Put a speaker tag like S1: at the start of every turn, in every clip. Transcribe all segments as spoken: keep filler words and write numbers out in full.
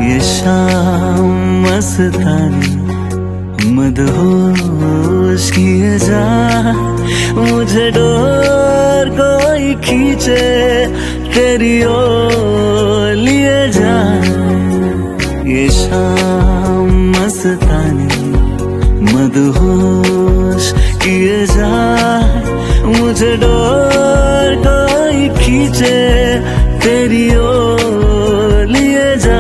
S1: ये शाम मस्तानी मदहोश किए जा, मुझे डोर कोई खींचे तेरी ओर लिए जा। ये शाम मस्तानी मदहोश किए जा, मुझे डोर कोई खींचे तेरी ओर लिए जा।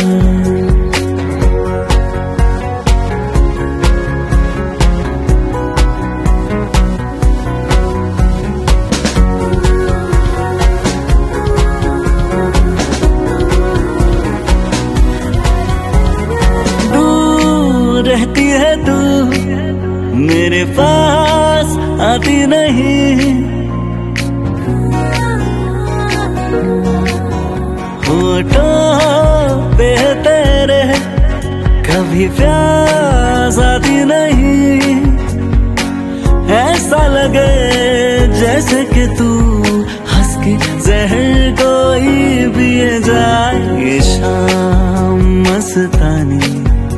S1: रहती है तू मेरे पास आती नहीं, होठों पे तेरे कभी प्यास आती नहीं। ऐसा लगे जैसे कि तू हंस के जहर कोई पिए जाए। ये शाम मस्तानी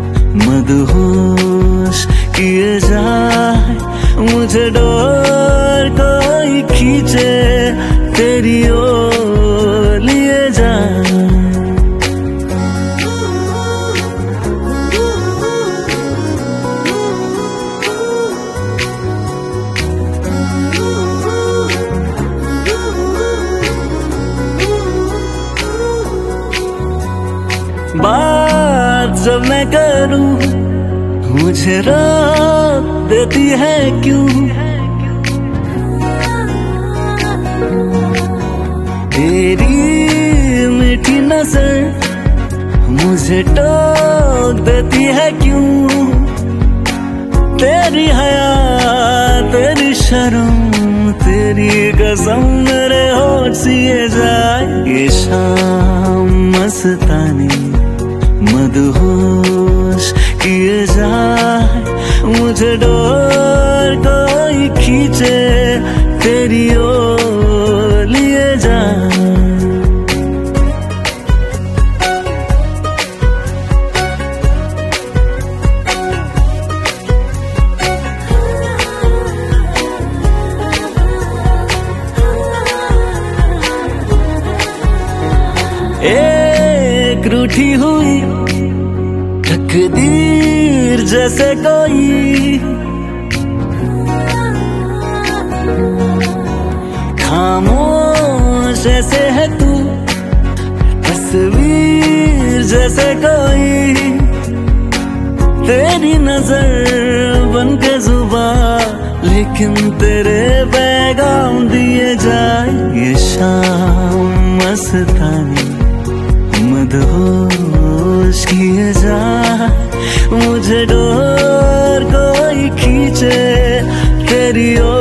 S1: मदहोश किए जाए, मुझे डोर कोई खींचे तेरी ओर लिए जाए। बात जब मैं करूं मुझे रोक देती है क्यों, तेरी मीठी नजर मुझे टोक देती है क्यों। तेरी हया तेरी शर्म तेरी कसम मेरे होठ सिए जाए। ये शाम मस्तानी मदहोश किए जाए, मुझे डोर कोई खींचे तेरी ओर लिए जाए। एक रूठी हुई तकदीर जैसे कोई, खामोश ऐसे है तू तस्वीर जैसे कोई। तेरी नजर बन के जुबान लेकिन तेरे पैगाम दिए जाए। ये शाम मस्तानी मदहोश किए जा, मुझे डोर कोई खींचे तेरी ओर।